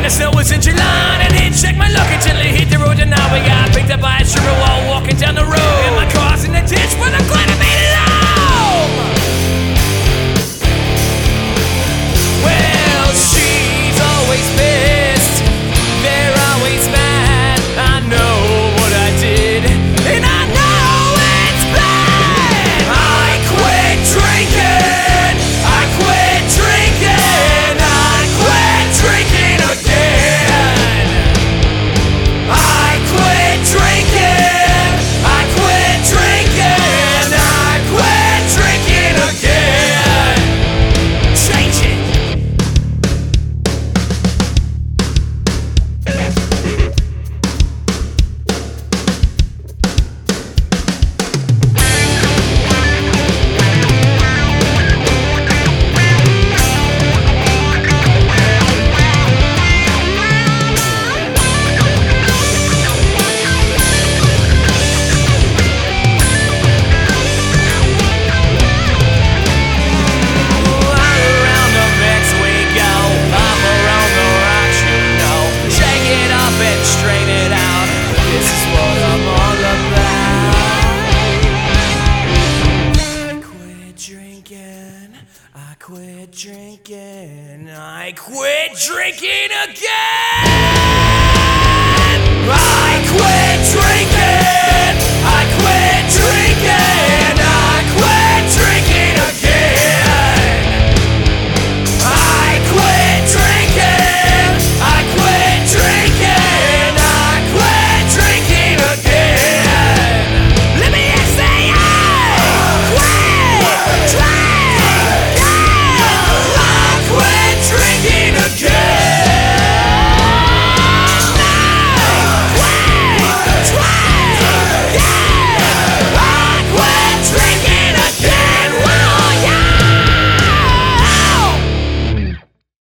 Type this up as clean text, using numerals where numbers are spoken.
the snow was in July, and didn't check my luck until it hit the road. And now we got picked up by a sugar wall walking down the road. And my car's in the ditch, but I'm glad I made it home. Well, she's always pissed, they're always mad. I know what I did, and I know it's bad. I quit drinking, I quit drinking, I quit drinking again. I quit drinking, I quit drinking, I quit drinking again. Change it. I quit drinking, I quit drinking again. I quit.